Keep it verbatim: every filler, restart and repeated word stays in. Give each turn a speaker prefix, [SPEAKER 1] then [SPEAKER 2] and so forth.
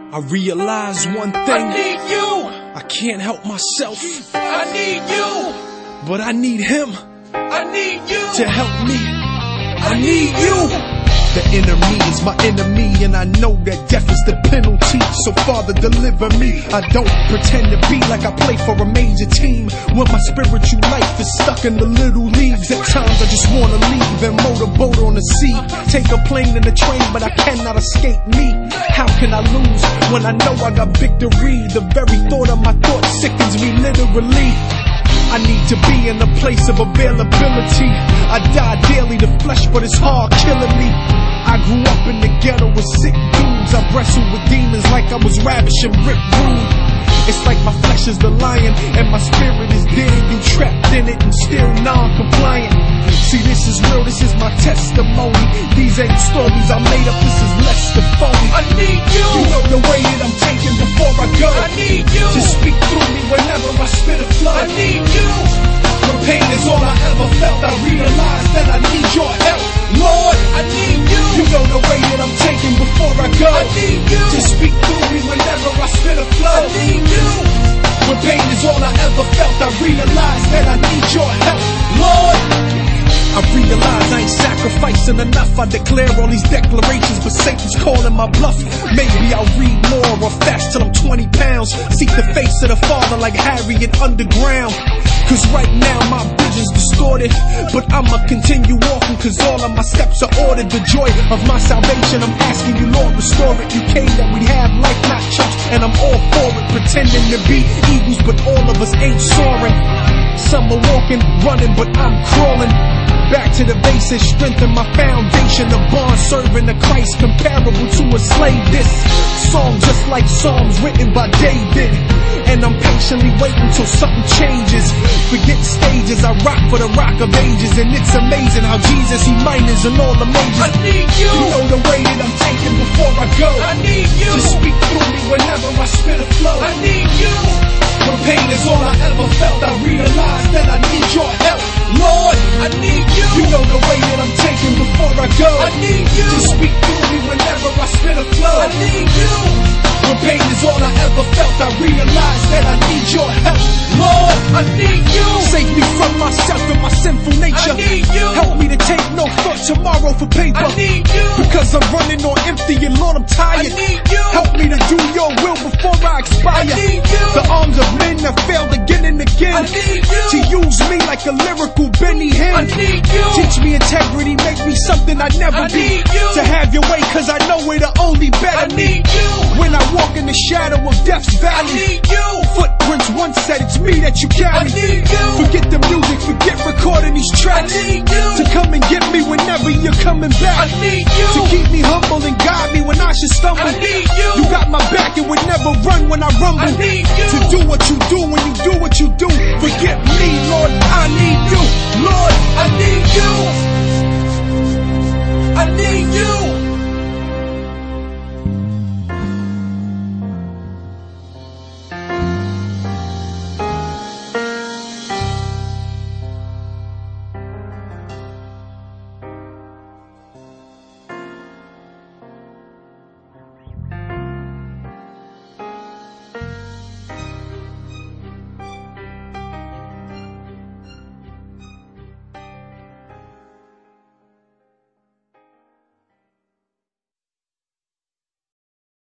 [SPEAKER 1] I realize one thing.
[SPEAKER 2] I need you.
[SPEAKER 1] I can't help myself.
[SPEAKER 2] I need you.
[SPEAKER 1] But I need him
[SPEAKER 2] I need you.
[SPEAKER 1] to help me.
[SPEAKER 2] I need you.
[SPEAKER 1] The enemy is my enemy, and I know that death is the penalty. So Father, deliver me. I don't pretend to be like I play for a major team, when my spiritual life is stuck in the little leagues. At times I just wanna leave and motorboat on the sea, take a plane and a train, but I cannot escape me. How can I lose when I know I got victory? The very thought of my thoughts sickens me literally. I need to be in a place of availability. I die daily to flesh, but it's hard killing me. I grew up in the ghetto with sick dudes. I wrestled with demons like I was ravishing Rick Rude. It's like my flesh is the lion and my spirit is dead. You trapped in it and still non-compliant. See, this is real, this is my testimony. These ain't stories I made up, this is less than phony.
[SPEAKER 2] I need you.
[SPEAKER 1] You know the way that I'm taking before I go.
[SPEAKER 2] I need you.
[SPEAKER 1] To speak through me whenever I spit a flow.
[SPEAKER 2] I need you.
[SPEAKER 1] When pain is all I ever felt, I realize that I need your help. Lord,
[SPEAKER 2] I need you.
[SPEAKER 1] you know the way that I'm taking before I go.
[SPEAKER 2] I need you.
[SPEAKER 1] To speak through me whenever I spit a flow.
[SPEAKER 2] I need you.
[SPEAKER 1] When pain is all I ever felt, I realize that I need your help. Lord, I realize I ain't sacrificing enough. I declare all these declarations, but Satan's calling my bluff. Maybe I'll read more or fast till I'm twenty pounds. Seek the face of the Father like Harriet Underground. Cause right now my vision's distorted, but I'ma continue walking cause all of my steps are ordered. The joy of my salvation, I'm asking you, Lord, restore it. You came that we'd have life, not church, and I'm all for it. Pretending to be eagles, but all of us ain't soaring. Some are walking, running, but I'm crawling. Back to the basics, strengthen my foundation. A bond serving the Christ, comparable to a slave. This song just like Psalms written by David, and I'm patiently waiting till something changes. Forget stages, I rock for the rock of ages, and it's amazing how Jesus, he minors in all the majors.
[SPEAKER 2] I need you.
[SPEAKER 1] You know the way that I'm taking before I go.
[SPEAKER 2] I need you.
[SPEAKER 1] To speak through me whenever I spit a flow.
[SPEAKER 2] I need you.
[SPEAKER 1] When pain is all I ever felt, I realize that I need your help. Lord,
[SPEAKER 2] I need you.
[SPEAKER 1] you know the way that I'm taking before I go.
[SPEAKER 2] I need you.
[SPEAKER 1] To speak through me whenever I spit a flow.
[SPEAKER 2] I need you.
[SPEAKER 1] When pain is all I ever felt, I realize that I need your help. Lord,
[SPEAKER 2] I need you.
[SPEAKER 1] save me from myself and my sinful nature.
[SPEAKER 2] I need you.
[SPEAKER 1] Help me to take no thought tomorrow for paper.
[SPEAKER 2] I need you.
[SPEAKER 1] Because I'm running on empty and Lord, I'm
[SPEAKER 2] I
[SPEAKER 1] tired.
[SPEAKER 2] need you.
[SPEAKER 1] Help me to do your will before I expire.
[SPEAKER 2] I need you.
[SPEAKER 1] The arms of men have failed again and again.
[SPEAKER 2] I need you.
[SPEAKER 1] To use me like a lyrical Benny Hinn.
[SPEAKER 2] I need you.
[SPEAKER 1] Teach me integrity, make me something I'd never
[SPEAKER 2] I
[SPEAKER 1] be.
[SPEAKER 2] need you.
[SPEAKER 1] To have your way, cause I know we're the only
[SPEAKER 2] I
[SPEAKER 1] better
[SPEAKER 2] need
[SPEAKER 1] me.
[SPEAKER 2] you.
[SPEAKER 1] When I walk in the shadow of death's
[SPEAKER 2] I
[SPEAKER 1] valley,
[SPEAKER 2] need you.
[SPEAKER 1] footprints once said it's me that you carry.
[SPEAKER 2] I need you.
[SPEAKER 1] Forget the music, forget recording these tracks.
[SPEAKER 2] I need you.
[SPEAKER 1] To come and get me whenever you're coming back.
[SPEAKER 2] I need you.
[SPEAKER 1] To keep me humble and guide me when I should stumble.
[SPEAKER 2] I need you.
[SPEAKER 1] You got my back and would never run when I rumble.
[SPEAKER 2] I need you.
[SPEAKER 1] To do what you do when you do what you do. Forget me, Lord, I need you. Lord,
[SPEAKER 2] I need you. I need you.